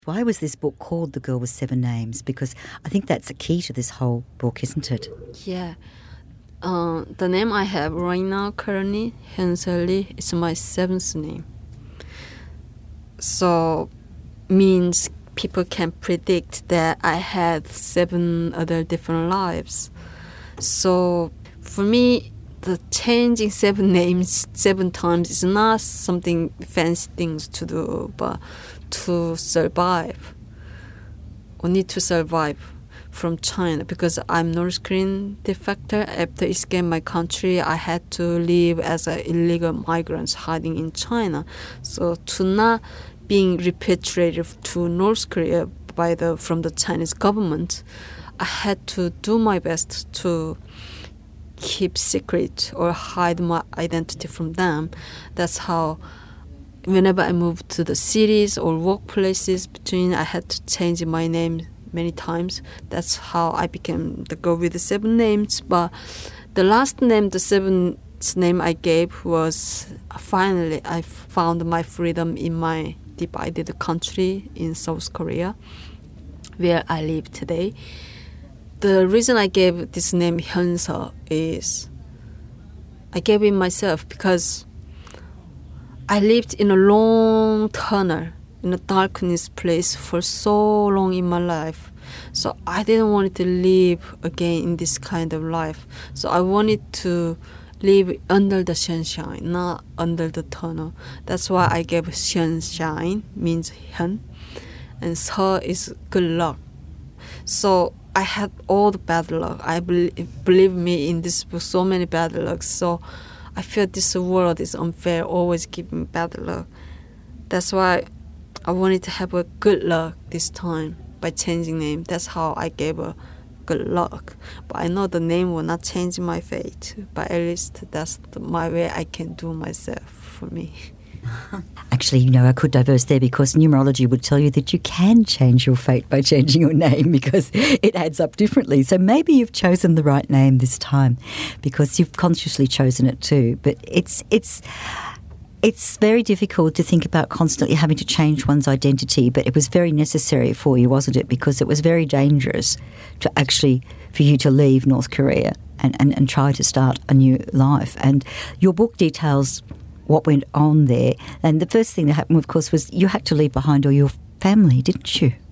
Why was this book called The Girl with Seven Names? Because I think that's the key to this whole book, isn't it? Yeah. The name I have right now, currently, Hyun-Seo Lee, is my seventh name. So, means people can predict that I had 7 other different lives. So, for me, the changing 7 names 7 times is not something fancy things to do, but to survive. We need to survive from China because I'm North Korean defector. After escaping my country, I had to live as an illegal migrant hiding in China. So to not being repatriated to North Korea from the Chinese government, I had to do my best to keep secret or hide my identity from them. That's how whenever I moved to the cities or workplaces I had to change my name many times. That's how I became the girl with the 7 names. But the last name, the 7th name I gave was finally I found my freedom in my divided country in South Korea, where I live today. The reason I gave this name Hyun-Seo is I gave it myself because I lived in a long tunnel, in a darkness place for so long in my life. So I didn't want to live again in this kind of life. So I wanted to live under the sunshine, not under the tunnel. That's why I gave sunshine, means Hyun, and Seo is good luck. So I had all the bad luck. I believe me in this book, so many bad lucks. So I feel this world is unfair, always giving bad luck. That's why I wanted to have a good luck this time by changing name. That's how I gave a good luck. But I know the name will not change my fate. But at least that's my way I can do myself for me. Actually, I could diverse there because numerology would tell you that you can change your fate by changing your name because it adds up differently. So maybe you've chosen the right name this time because you've consciously chosen it too. But it's very difficult to think about constantly having to change one's identity, but it was very necessary for you, wasn't it? Because it was very dangerous for you to leave North Korea and try to start a new life. And your book details what went on there. And the first thing that happened, of course, was you had to leave behind all your family, didn't you?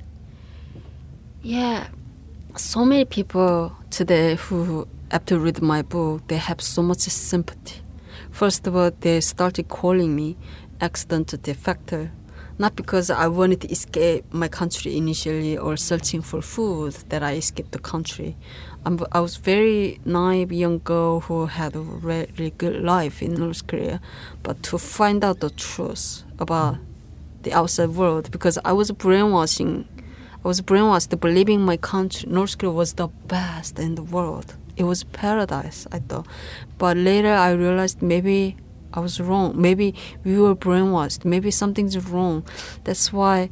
Yeah. So many people today who, after reading my book, they have so much sympathy. First of all, they started calling me accidental defector, not because I wanted to escape my country initially or searching for food that I escaped the country. I was very naive young girl who had a really good life in North Korea, but to find out the truth about the outside world, because I was brainwashed believing my country, North Korea, was the best in the world. It was paradise, I thought. But later I realized maybe I was wrong. Maybe we were brainwashed. Maybe something's wrong. That's why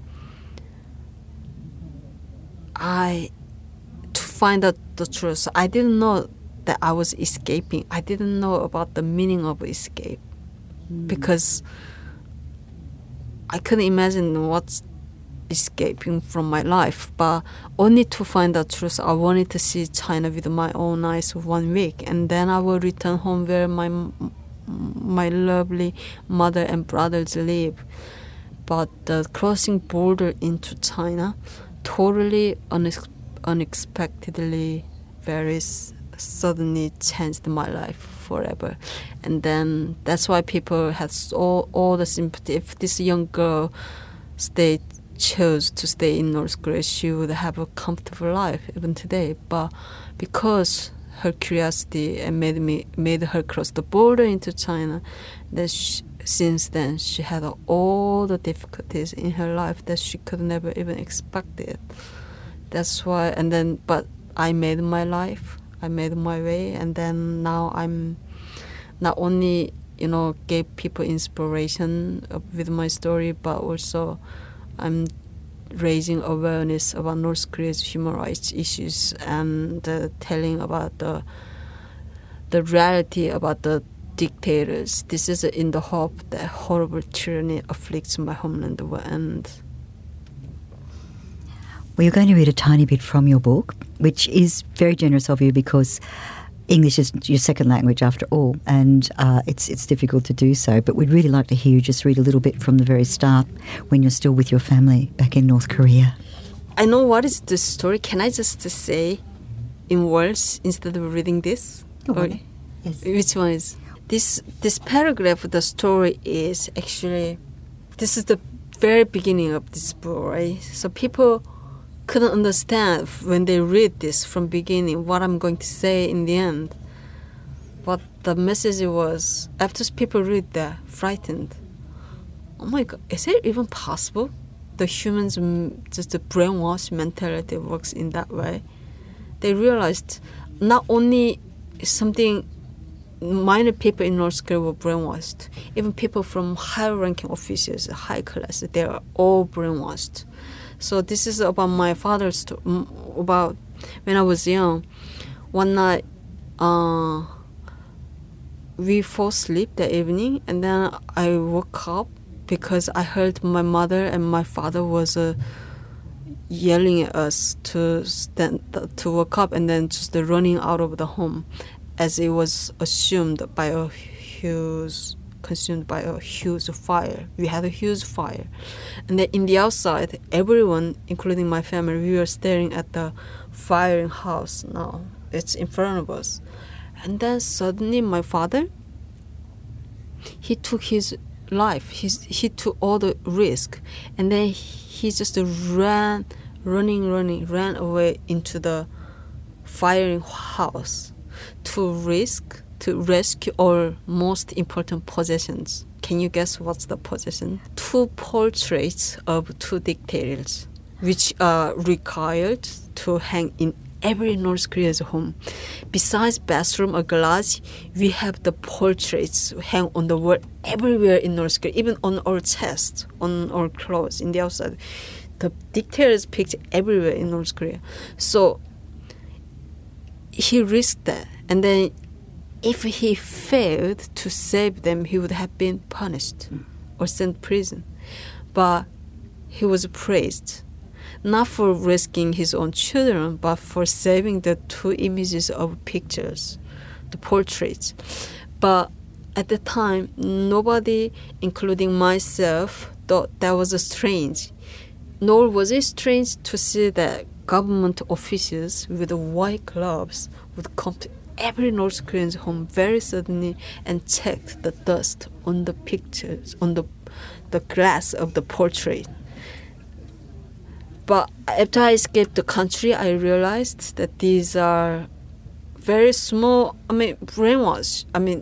to find out the truth, I didn't know that I was escaping. I didn't know about the meaning of escape because I couldn't imagine what's escaping from my life. But only to find the truth, I wanted to see China with my own eyes for 1 week, and then I will return home where my lovely mother and brothers live. But the crossing border into China totally unexpectedly, very suddenly changed my life forever. And then that's why people have all the sympathy. If this young girl chose to stay in North Korea, she would have a comfortable life even today. But because her curiosity made her cross the border into China, that since then she had all the difficulties in her life that she could never even expect it. That's why, but I made my life, I made my way, and then now I'm not only gave people inspiration with my story, but also I'm raising awareness about North Korea's human rights issues and telling about the reality about the dictators. This is in the hope that horrible tyranny afflicts my homeland will end. Well, you're going to read a tiny bit from your book, which is very generous of you because English is your second language after all, and it's difficult to do so. But we'd really like to hear you just read a little bit from the very start when you're still with your family back in North Korea. I know what is the story. Can I just say in words instead of reading this? Okay. Yes. Which one is? This paragraph of the story is actually, this is the very beginning of this book, right? So people couldn't understand when they read this from beginning what I'm going to say in the end. But the message was, after people read that, frightened. Oh my God, is it even possible? The humans, just the brainwash mentality works in that way. They realized not only something minor people in North Korea were brainwashed, even people from high-ranking officials, high class, they are all brainwashed. So this is about my father's story, about when I was young. One night, we fell asleep that evening, and then I woke up because I heard my mother and my father was yelling at us to wake up, and then just running out of the home, as it was consumed by a huge fire. We had a huge fire. And then in the outside, everyone, including my family, we were staring at the firing house now. It's in front of us. And then suddenly my father, he took his life. He took all the risk. And then he just ran away into the firing house to rescue our most important possessions. Can you guess what's the possession? 2 portraits of 2 dictators, which are required to hang in every North Korea's home. Besides bathroom or glass, we have the portraits hang on the wall everywhere in North Korea, even on our chest, on our clothes, in the outside. The dictators pictured everywhere in North Korea. So he risked that, and then if he failed to save them, he would have been punished or sent to prison. But he was praised, not for risking his own children, but for saving the 2 images of pictures, the portraits. But at the time, nobody, including myself, thought that was strange. Nor was it strange to see that government officials with white gloves would come to every North Korean's home very suddenly and check the dust on the pictures, on the glass of the portrait. But after I escaped the country, I realized that these are very small, brainwash.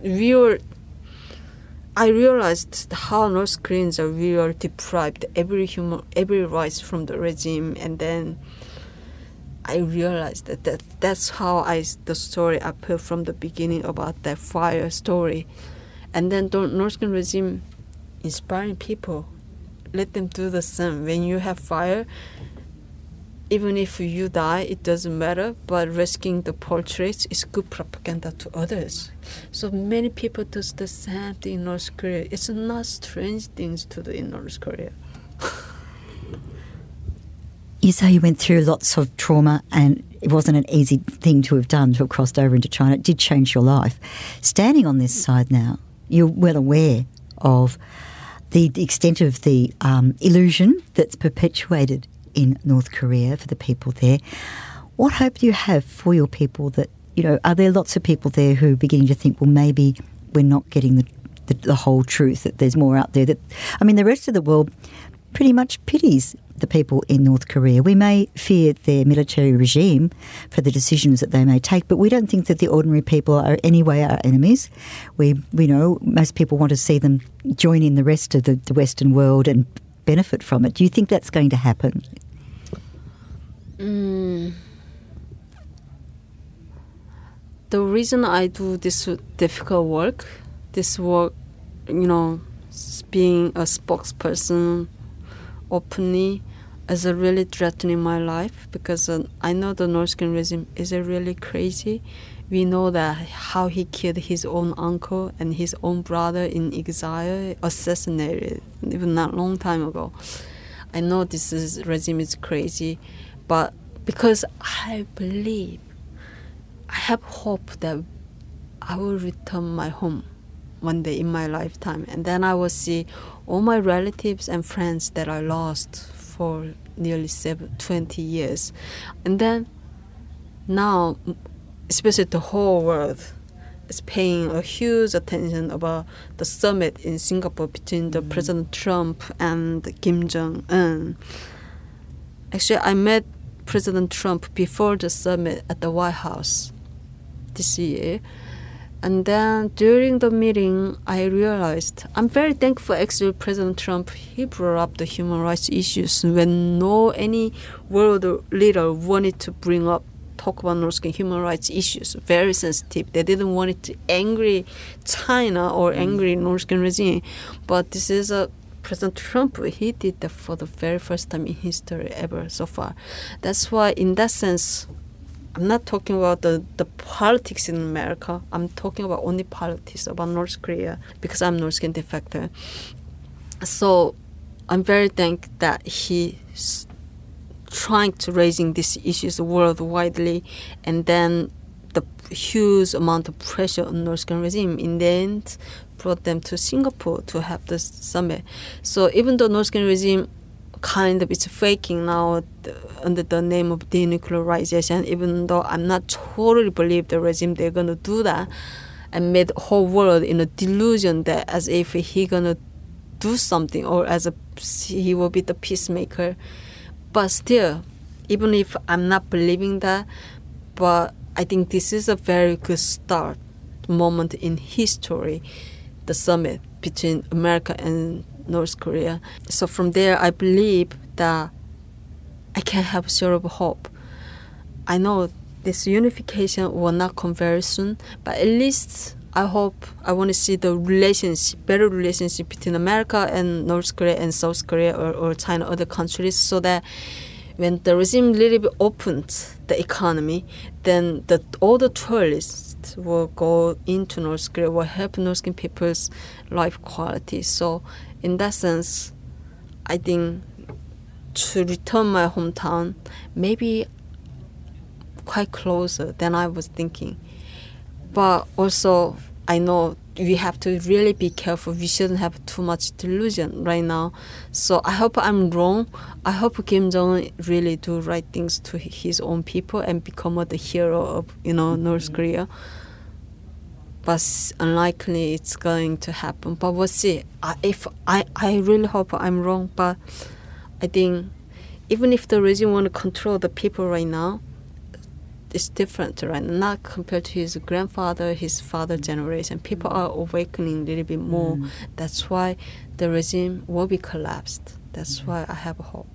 I realized how North Koreans are really deprived every rights from the regime, and then I realized that's how the story appeared from the beginning about that fire story. And then the North Korean regime inspiring people, let them do the same. When you have fire, even if you die, it doesn't matter, but rescuing the portraits is good propaganda to others. So many people do the same thing in North Korea. It's not strange things to do in North Korea. You say you went through lots of trauma and it wasn't an easy thing to have done, to have crossed over into China. It did change your life. Standing on this side now, you're well aware of the extent of the illusion that's perpetuated in North Korea for the people there. What hope do you have for your people that, are there lots of people there who are beginning to think, well, maybe we're not getting the whole truth, that there's more out there? The rest of the world pretty much pities the people in North Korea. We may fear their military regime for the decisions that they may take, but we don't think that the ordinary people are anyway our enemies. We know most people want to see them join in the rest of the Western world and benefit from it. Do you think that's going to happen? The reason I do this difficult work, being a spokesperson openly, is really threatening my life, because I know the North Korean regime is really crazy. We know that how he killed his own uncle and his own brother in exile, assassinated, even not long time ago. I know regime is crazy, But because I believe, I have hope that I will return my home one day in my lifetime, and then I will see all my relatives and friends that I lost for nearly 20 years. And then now, especially the whole world is paying a huge attention about the summit in Singapore between the President Trump and Kim Jong-un. Actually, I met President Trump before the summit at the White House this year. And then during the meeting, I realized I'm very thankful actually President Trump, he brought up the human rights issues when any world leader wanted to talk about North Korean human rights issues, very sensitive. They didn't want it to angry China or angry North Korean regime. But this is President Trump, he did that for the very first time in history ever so far. That's why in that sense, I'm not talking about the politics in America. I'm talking about only politics about North Korea because I'm North Korean defector. So I'm very thankful that he's trying to raising these issues worldwide, and then the huge amount of pressure on North Korean regime in the end brought them to Singapore to have this summit. So even though North Korean regime kind of it's faking now under the name of denuclearization, even though I'm not totally believe the regime they're going to do that and made the whole world in a delusion that as if he going to do something or he will be the peacemaker. But still, even if I'm not believing that, but I think this is a very good start moment in history, the summit between America and North Korea. So from there, I believe that I can have sort of hope. I know this unification will not come very soon, but at least I want to see the better relationship between America and North Korea and South Korea or China, other countries, so that when the regime really opened the economy, then all the tourists will go into North Korea, will help North Korean people's life quality. So in that sense, I think to return my hometown, maybe quite closer than I was thinking. But also, I know we have to really be careful. We shouldn't have too much delusion right now. So I hope I'm wrong. I hope Kim Jong-un really do right things to his own people and become the hero of North Korea. But unlikely it's going to happen. But we'll see. I really hope I'm wrong. But I think even if the regime want to control the people right now, it's different, right? Not compared to his grandfather, his father generation. People are awakening a little bit more. That's why the regime will be collapsed. That's why I have hope.